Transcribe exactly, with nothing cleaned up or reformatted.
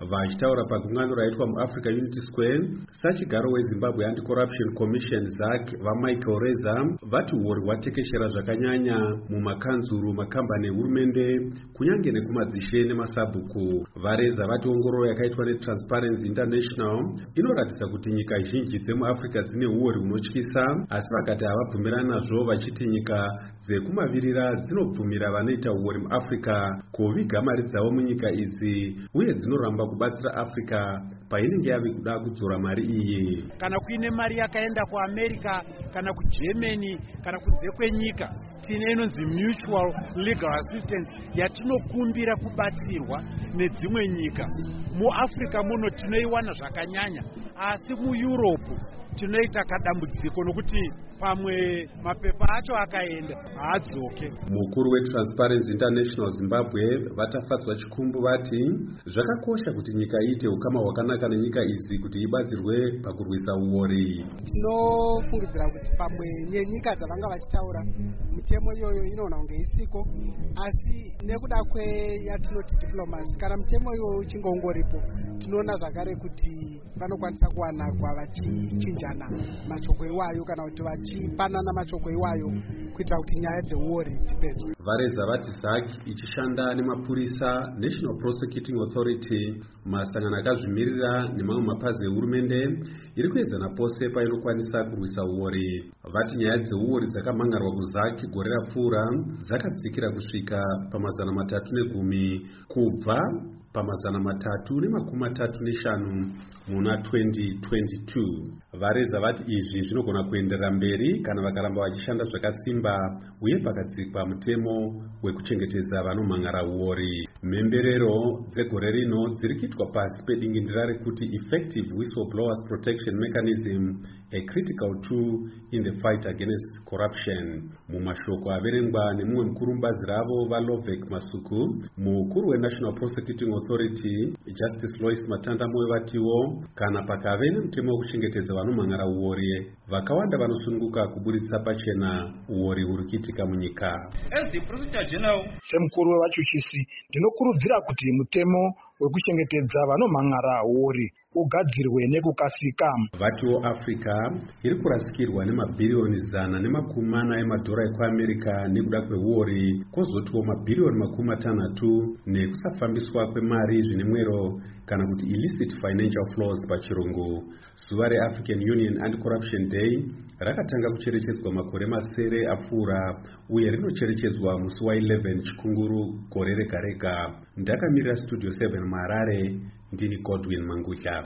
Vachitaura pagungano raitwa muAfrica Unity Square, sachigaro weZimbabwe Anti-Corruption Commission Z A C vaMichael Reza vati uori hwatekeshera zvakanyanya mumakanzuru, makambani ehurumende kunyange nekumadzishe nemasabhuku. VaReza vati ongororo yakaitwa neTransparency International inoratidza kuti nyika zhinji dzemuAfrica dzine uori hunotyisa, asi vakati havabvumirani nazvo, vachiti nyika dzekumavirira dzinobvumira vanoita uori muAfrica kuviga mari dzavo munyika idzi uye dzinoramba kubatsira Africa painenge yave kuda kudzora mari iyi. Kana kuine mari yakaenda kuAmerica kana kuGermany kana kunze kwenyika, tine inonzi mutual legal assistance yatinokumbira kubatsirwa nedzimwe nyika. MuAfrica muno tinoiwana zvakanyanya, asi muEurope tinoita kadambudziko nokuti pamwe mapepa acho akaenda haadzoke. Mukuru weTransparency International Zimbabwe vatafadzwa chikumbu vati zvakakosha kuti nyika iite ukama hwakanaka nenyika idzi kuti ibatsirwe pakurwisa uori. Tinofungidzira kuti pamwe nenyika dzavanga vachitaura mitemo iyoyo inoona kunge isiko, asi nekuda kweyatinoti diplomacy, kana mitemo iyoyo uchingongoripo, tinoona zvakare kuti vanokwanisa kuwanagwa vachichinjana mashoko iwayo kana kuti vachipanana mashoko iwayo kuitira kuti nyaya dzeuori dzipedzwe. VaReza vati Z A C ichishanda nemapurisa, National Prosecuting Authority, masangano akazvimirira nemamwe mapazi ehurumende iri kuedzana pose painokwanisa kurwisa uori. Vati nyaya dzeuori dzakamhangarwa kuZ A C gore rapfuura dzakadzikira kusvika pamazana matatu negumi kubva pamazana matatu nemakumi matatu neshanu muna twenty twenty-two. VaReza vati izvi zvinogona kuenderera mberi kana vakaramba vachishanda zvakasimba uye pakadzikwa mutemo wekuchengetedza vanomhan'ara uori. Mhemberero dzegore rino dziri kuitwa pasi pedingindira rekuti Effective Whistleblowers Protection Mechanism, a critical tool in the fight against corruption. Mumashoko averengwa nemumwe mukuru mubazi ravo vaLovek Masuku, mukuru weNational Prosecuting Authority Justice Lois Matandamoyo vatiwo kana pakave nemutemo wekuchengetedza vanomhan'ara uori, vakawanda vanosununguka kuburitsa pachena uori huri kuitika munyika. Semukuru wevachuchisi, ndinokurudzira kuti mutemo wekuchengetedza vanomhan'ara uori ugadzirwe nekukasika. Vatiwo Africa iri kurasikirwa nemabhirioni zana nemakumi mana emadhora ekuAmerica nekuda kweuori, kwozotiwo mabhirioni makumi matanhatu nekusafambiswa kwemari zvine mwero kana kuti illicit financial flows pachirungu. Zuva reAfrican Union Anti-Corruption Day rakatanga kucherechedzwa makore masere apfuura uye rinocherechedzwa musi wa11 chikunguru gore rega rega. Ndakamirira Studio seven muHarare, ndini Godwin Mangudya.